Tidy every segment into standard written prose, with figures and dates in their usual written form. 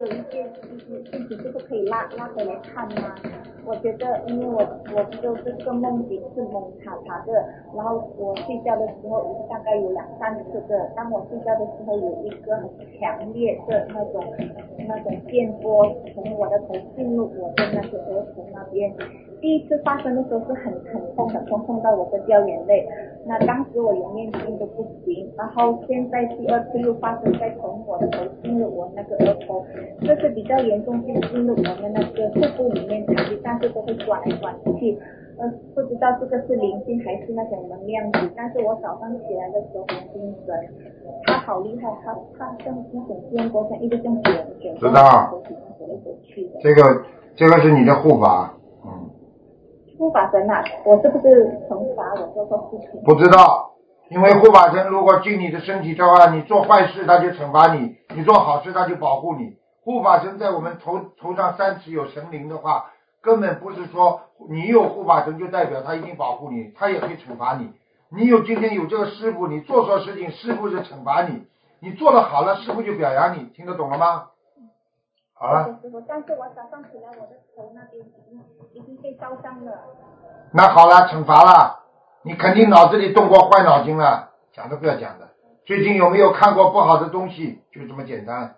有一些事情就是可以拉回来看吗？我觉得，因为我就这个梦境是蒙查查的，然后我睡觉的时候大概有2-3次的，当我睡觉的时候有一个很强烈的那种电波从我的头进入我的那个额头那边。第一次发生的时候是很痛到我的掉眼泪，那当时我连念经都不行，然后现在第二次又发生在从我的头进入我那个额头，这是比较严重，是进入我的那个腹部里面长期，但是都会转来转去，不知道这个是灵性还是那种能量体，但是我早上起来的时候很精神，他好厉害，他像那种电波像一直像卷知道，这个是你的护法， 护法神啊，我是不是惩罚我做错事情？ 不知道，因为护法神如果进你的身体的话，你做坏事他就惩罚你，你做好事他就保护你。护法神在我们头上3尺有神灵的话，根本不是说你有护法神就代表他一定保护你，他也可以惩罚你。你今天有这个师傅，你做错事情，师傅是惩罚你，你做得好了，师傅就表扬你，听得懂了吗？好了。 但是我早上起来，我的头那边已经被烧伤了。 那好了，惩罚了，你肯定脑子里动过坏脑筋了，讲都不要讲的。最近有没有看过不好的东西？就这么简单。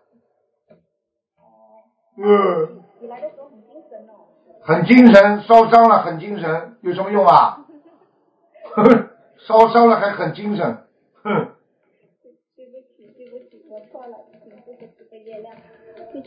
起来的时候很精神哦。 很精神，烧伤了很精神，有什么用啊？烧伤了还很精神，哼。 对不起，我错了，请这个月亮。